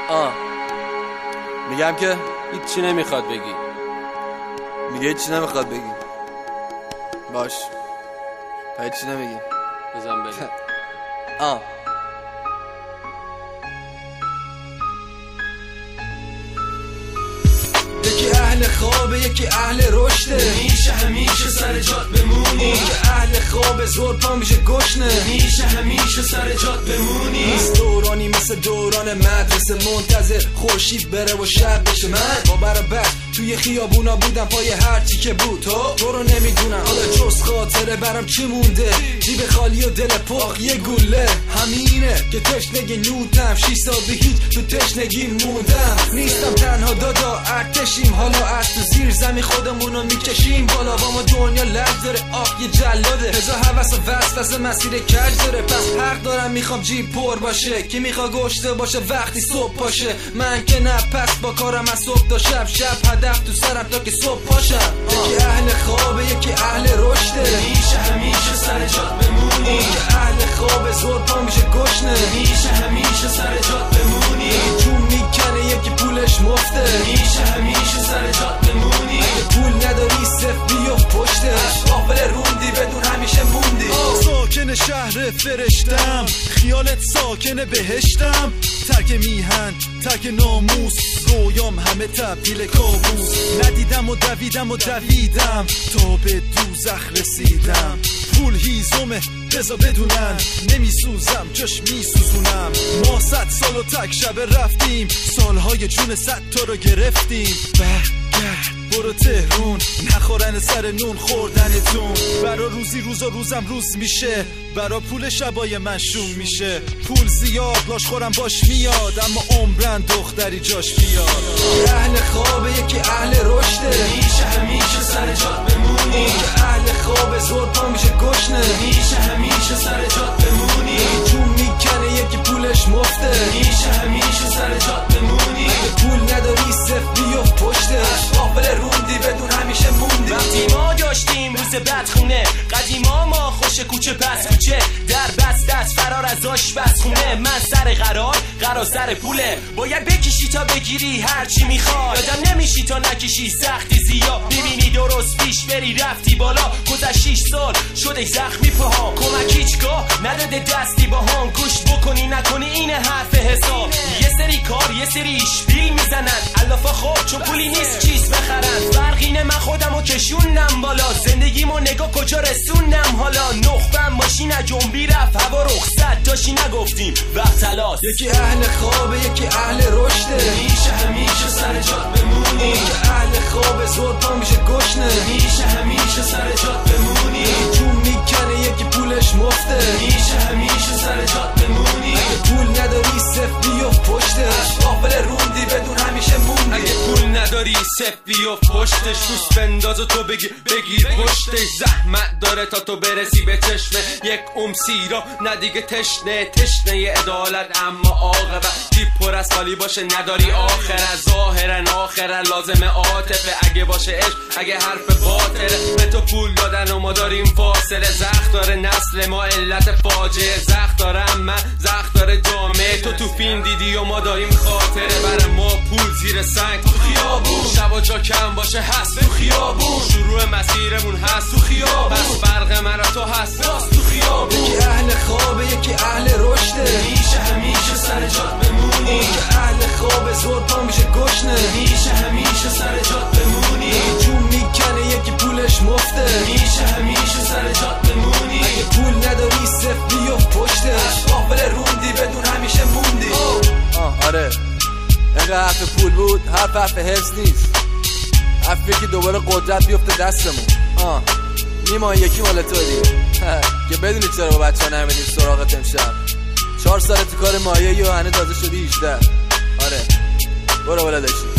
میگم که هیچی نمیخواد بگی. میگه هیچی نمیخواد بگی. باش هیچی نمیگی. بزن بریم. یکی اهل خوابه یکی اهل رشده، میشه همیشه سر جات بمونی. اون که اهل خوابه زور پا میشه گشنه، میشه همیشه سر جات بمونی. نیست دورانی مثل دوران مدرسه منتظر خورشید بره و شب بشه. من با برابر توی خیابونا بودم پای هرچی که بود. تو رو نمیدونم حالا جز خاطره برام چی مونده. جیب خالی و دل پاک یه گوله. همینه که تشنگی نودم 6 سال به هیچ تو تشنگی موندم. نیستم تنها دادا ارتشیم، حالا از تو زیر زمین خودمونو میکشیم بالا. با ما دنیا لج داره یه جلاده، هزار حوث و وسوسه مسیر کج داره. پس حق دارم میخوام جیب پر باشه، کی میخوا گشته باشه وقتی صبح باشه. من که نه پس با کارم از صبح تا شب، شب هدف تو سرم تا که صبح پاشم. یکی اهل خوابه یکی اهل رشده، میشه همیشه سر جات بمونی. اون که اهل خوابه زور پا میشه گشنه، میشه همیشه سر جات بمونی. یکی جون میکنه یکی پولش مفته، میشه همیشه سر جات بمونی. اگه پول نداری صف بیو پشتش، قافل روندی بدون همیشه موندی. ساکن شهر فرشتم، خیالت ساکن بهشتم. ترک میهن ترک ناموس، رویام همه تبدیل کابوس. ندیدم و دویدم تا به دوزخ رسیدم. پول هیزمه بذار بدونن، نمیسوزم جاش میسوزونم. ما 100 سال و تک شب رفتیم، سالهای جون 100 تا رو گرفتیم. برو تهرون نخورن سر نون خوردنتون. برا روزی روزم روز میشه، برا پول شبای من شوم میشه. پول زیاد لاش خورم باش میاد، اما عمرن دختری جاش بیاد. یکی اهل خوابه یکی اهل رشده، میشه همیشه سر جات بمونی. اون که اهل خوابه زور پا میشه گشنه، میشه همیشه سر جات بمونی. یکی جون میکنه یکی پولش مفته، میشه همیشه سر جات بمونی. اگه پول نداری صف بیو پشتش، قافل روندی بدون همیشه موندی. وقتی ما داشتیم روز بدخونه، قدیما ما خوش کوچه پس کوچه. در بست دست فرار از آشپز خونه. من سر قرار سر پوله، باید بکشی تا بگیری هرچی میخوای. یادم نمیشی تا نکشی سختی زیاد. میبینی درست پیش بری رفتی بالا. گذشت 6 سال شده زخمی پاها، کمک هیچگاه نداده دستی با هم. گوش بکنی نکنی اینه حرف حساب. یه سری کار یه سری بیل میزنن، علافا خوب چون پولی نیست چیز بخرن. فرقینه من خودمو کشونم بالا، زندگیمو نگاه کجا رسونم حالا. نخبم ماشین جنبی رفت هوا رخصت داشتی نگفتیم وقت تلاس. یکی اهل خوابه یکی اهل رشده، میشه همیشه سر جات بمونی. اون که اهل خوابه زور پا میشه گشنه، میشه همیشه سر جات بمونی. یکی جون میکنه یکی پولش مفته، میشه همیشه سر جات بمونی. اگه پول نداری صف بیو پشتش، قافل روندی بدون همیشه موندی. اگه پول نداری صف بیو پشتش، روس بنداز و تو بگیر پشتش. زحمت داره تا تو برسی به چشمه یک سیرا، نه دیگه تشنه عدالت. اما عاقبت جیب پر از خالی باشه نداری آخر. ظاهرا لازمه عاطفه. اگه باشه عشق اگه حرف باطله. به تو پول دادن و ما داریم فاصله. زخم داره نسل ما علت فاجعه. زخم دارم من زخم داره جامعه. تو فیلم دیدی و ما داریم خاطره. برای ما پول زیر سنگ تو خیابون، شبا جا کم باشه هست تو خیابون. شروع مسیرمون هست تو خیابون، بس فرق من و تو هست تو خیابون. یکی اهل خوابه یکی اهل رشده، میشه همیشه سر جات بمونی. اون که اهل خوابه زور پا میشه گشنه، میشه همیشه سر جات بمونی. یکی جون میکنه یکی پولش مفته، میشه همیشه سر جات بمونی. اگه پول نداری صف بیو پشتش، قافل روندی بدون همیشه موندی. آره اینقدر حرف پول بود، حرف حفظ نیست. حرفی که دوباره قدرت بیفته دستمون. نیما یکی مال تو دیگه که بدونی چرا با بچه ها نمیدیم سراغت امشب. 4 سال تو کار مایه‌ای و هنه تازه شدی 18. آره برو بالا داشتی.